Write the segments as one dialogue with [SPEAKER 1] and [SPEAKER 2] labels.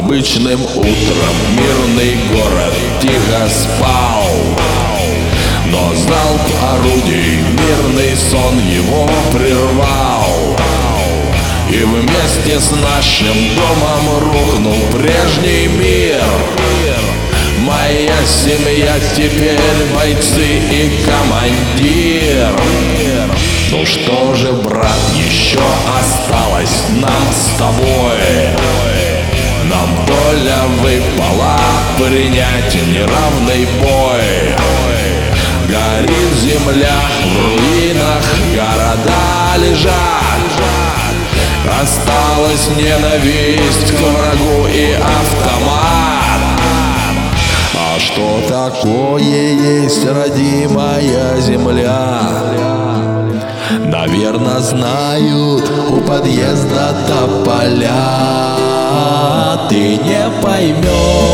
[SPEAKER 1] Обычным утром мирный город тихо спал, но залп орудий мирный сон его прервал. И вместе с нашим домом рухнул прежний мир. Моя семья теперь бойцы и командир. Ну что же, брат, еще осталось нам с тобой? Нам доля выпала принять неравный бой. Горит земля, в руинах города лежат. Осталась ненависть к врагу и автомат. А что такое есть родимая земля? Наверно, знают у подъезда тополя. Ты не поймешь,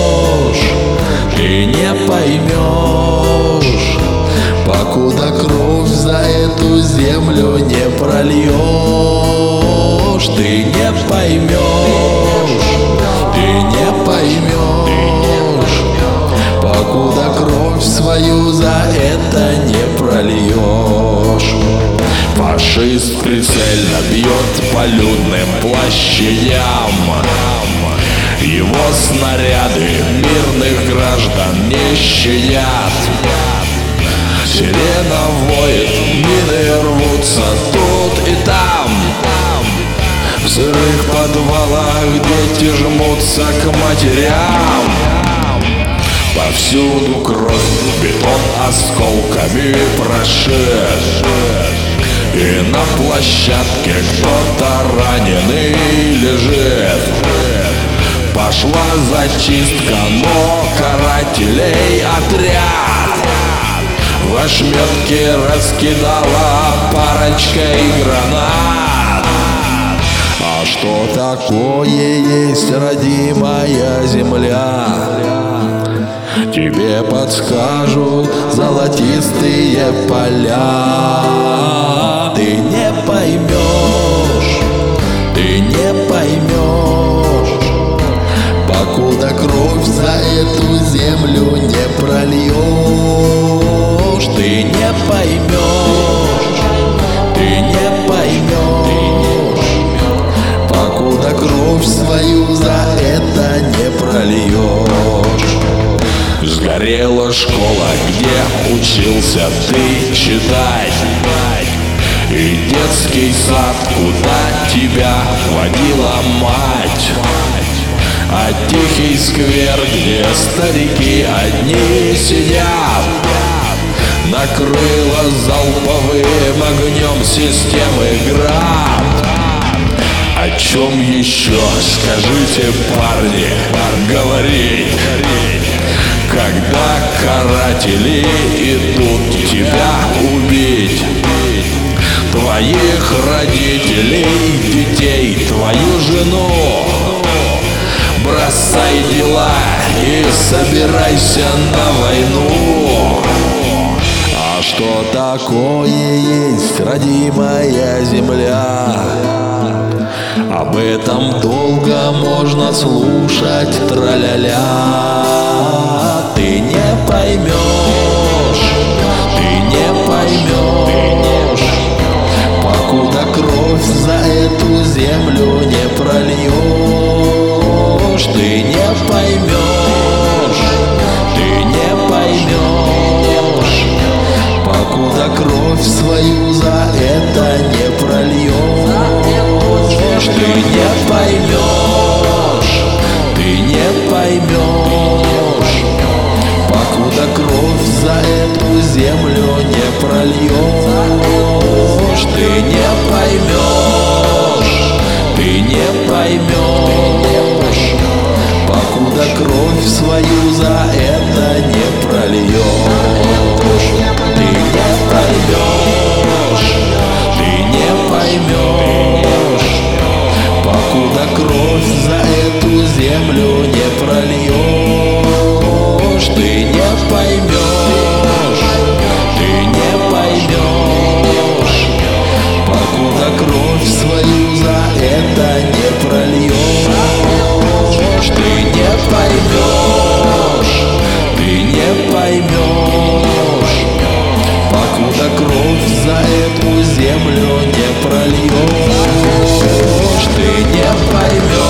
[SPEAKER 1] ты не поймешь, покуда кровь за эту землю не прольешь. Ты не поймешь, ты не поймешь, покуда кровь свою за это не прольешь. Фашист прицельно бьет по людным площадям. Его снаряды мирных граждан не щадят. Сирена воет, мины рвутся тут и там. В сырых подвалах дети жмутся к матерям. Повсюду кровь, бетон осколками прошит. И на площадке кто-то раненый лежит. Пошла зачистка, но карателей отряд в ошметке раскидала парочкой гранат. А что такое есть родимая земля? Тебе подскажут золотистые поля. Ты не поймешь, ты не поймешь, покуда кровь за эту землю не прольешь. Ты не поймешь, ты не поймешь, покуда кровь свою за это не прольешь. Сгорела школа, где учился ты читать, и детский сад, куда тебя водила мать. А тихий сквер, где старики одни сидят, накрыло залповым огнем системы ГРАД. О чем еще, скажите, парни, говорить, когда каратели идут тебя убить? Твоих родителей, детей, твою жену. Бросай дела и собирайся на войну. А что такое есть родимая земля? Об этом долго можно слушать, траля-ля. Ты не поймешь, ты не поймешь, покуда кровь за эту землю не прольешь. Ты не поймешь, ты не поймешь, покуда кровь свою за это не прольешь. Ты не поймешь, ты не поймешь, покуда кровь за эту землю не прольешь. Ты не поймешь, ты не поймешь, покуда кровь свою за это не прольешь. Ты не поймешь, ты не поймешь, покуда кровь за эту землю не прольешь. Ты не поймешь, ты не поймешь, покуда кровь свою за это не прольешь. Ты поймешь, покуда кровь за эту землю не прольешь, ты не поймешь.